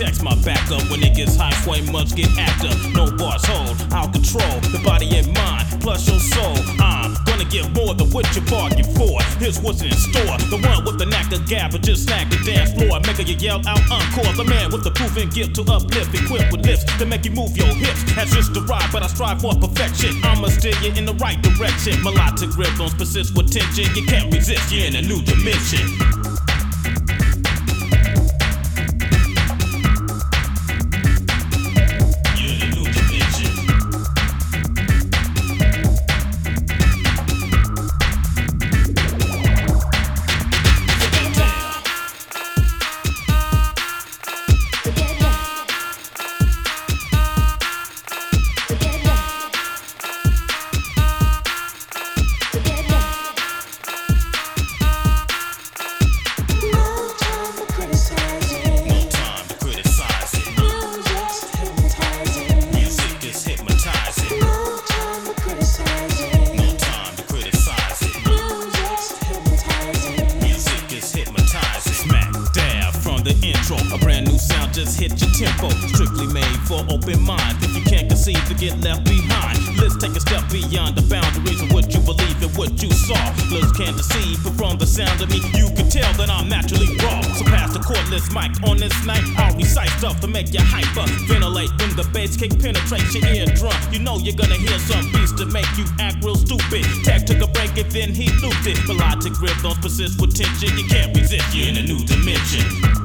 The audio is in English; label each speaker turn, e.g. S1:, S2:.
S1: Stacks my back up when it gets high, sway much get active. No bars hold, I'll control the body and mind, plus your soul. I'm gonna give more than what you bargained for. Here's what's in store. The one with the knack of gab, but just snag the dance floor. Making you yell out encore. The man with the proven gift to uplift, equipped with lifts to make you move your hips. Has just arrived, but I strive for perfection. I'ma steer you in the right direction. Melodic rhythms persist with tension. You can't resist, you're in a new dimension. A brand new sound just hit your tempo. Strictly made for open mind. If you can't conceive to get left behind, let's take a step beyond the boundaries of what you believe and what you saw. Lips can't deceive, but from the sound of me, you can tell that I'm naturally raw. So pass the cordless mic on this night. I'll recite stuff to make you hyper. Ventilate when the bass kick penetrates your eardrum. You know you're gonna hear some beats to make you act real stupid. Tag took a break and then he looped it. Melodic rhythms persist with tension. You can't resist, you're in a new dimension.